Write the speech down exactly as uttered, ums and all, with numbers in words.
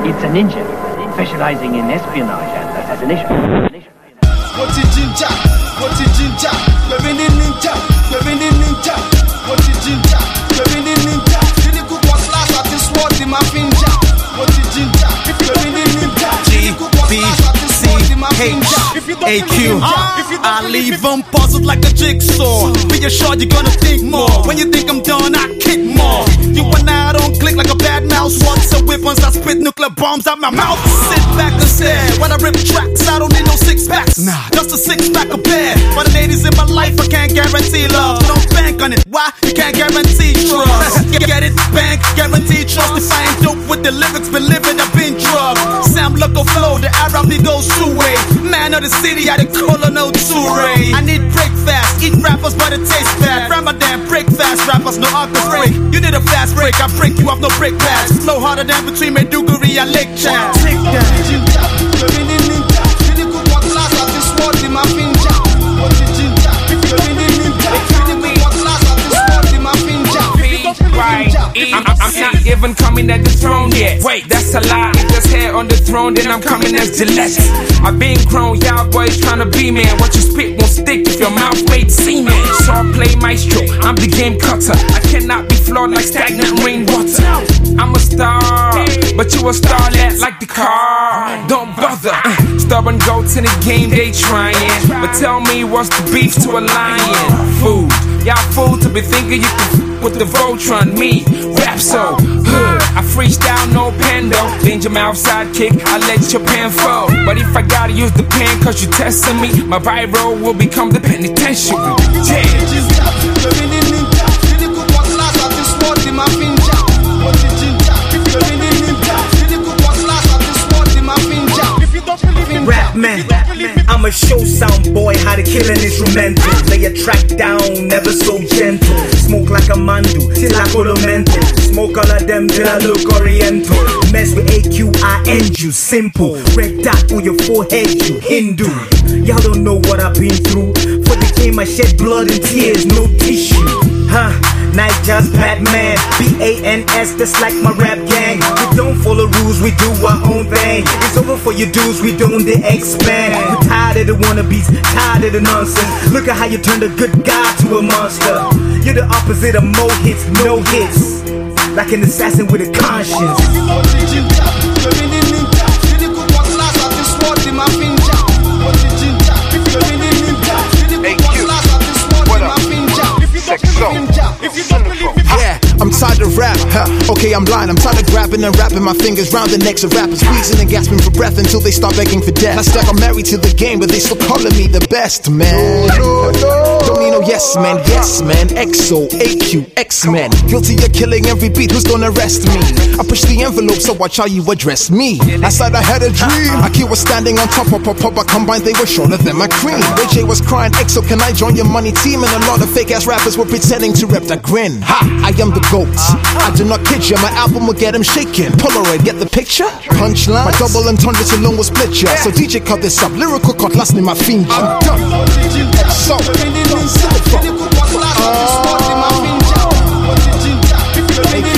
It's a ninja, specializing in espionage and assassination. What's it ginger? What's it ginger? You're in the ninja. You're in the ninja. What's it ginger? You're in the ninja. Did you cook what's last at this sword in my finger? What's it ginger? You're in the ninja. G B C H A Q. I leave them puzzled like a jigsaw. Be assured you're gonna think more. When you think I'm done, I kick more. You and I don't click like a bad mouse. Once a whip, once I spit nuclear bombs out my mouth. Sit back and stare. When I rip tracks, I don't need no six packs. Nah, just a six pack of beer. For the ladies in my life, I can't guarantee love. Don't bank on it. Why? You can't guarantee trust. Get it? Bank, guarantee trust. If I ain't dope with the lyrics, been living, I've been drugged. Sam Loco flow, the Arabic goes two-way. Man of the city, I the color no Touré. I need break fast, eat rappers but it tastes bad. Ramadan, break fast, rappers no other break. You need a fast break, I break you off no break pads. Flow harder than between Maiduguri and Lake Chad. Take that. You're in the ninja. Did you cook what's last at this sword in my finger? What's it ginger? You're in the ninja. Did you cook what's last at this sword in my finger? Right, I'm, I'm, I'm not even coming at the throne yet. Wait, that's a lie. If there's hair on the throne, then I'm coming as Gillette. I've been grown, y'all boys tryna be man. What you spit won't stick if your mouth made semen. So I play maestro, I'm the game cutter. I cannot be flawed like stagnant rainwater. I'm a star, but you a starlet like the car. Don't bother. Uh, stubborn goats in the game, they trying. But tell me what's the beef to a lion? Food, y'all fool to be thinking you can f- with the Voltron. Me, rap so hood. I freestyle, no pen though. Danger mouth sidekick, I let your pen fall. But if I gotta use the pen cause you testing me, my Biro will become the penitentiary. Yeah. Rap man, I'm a show sound boy, how to kill an instrumental. Lay a track down, never so gentle. Smoke like a mandu, till I go to mental. Smoke all of them till I look oriental. Mess with A Q I N you, simple. Red dot on your forehead, you Hindu. Y'all don't know what I've been through. For the game I shed blood and tears, no tissue. Huh, night just Batman, B A N S, that's like my rap gang. We don't follow rules, we do our own thing. It's over for your dudes, we don't they expand. We're tired of the wannabes, tired of the nonsense. Look at how you turned a good guy to a monster. You're the opposite of mo hits, no hits. Like an assassin with a conscience. Yeah, I'm tired of rap, huh? Okay, I'm lying, I'm tired of grabbing and wrapping my fingers round the necks of rappers, squeezing and gasping for breath until they start begging for death. That's like I'm married to the game, but they still calling me the best, man. No, no, no. Don't need no yes, man, yes, man. X O, A Q, X-Men. Guilty of killing every beat, who's gonna arrest me? I push the envelope, so watch how you address me. I said I had a dream. Akil was standing on top of pop, pop, I combined, they were shorter than my cream. Ray J was crying, X O, can I join your money team? And a lot of fake ass rappers were pretending to rep that grin. Ha, I am the GOAT. I do not kid you, my album will get him shaking. Polaroid, get the picture? Punchline. My double entendres alone will split ya. So D J cut this up, lyrical cut last in my finger. I'm done. So, uh,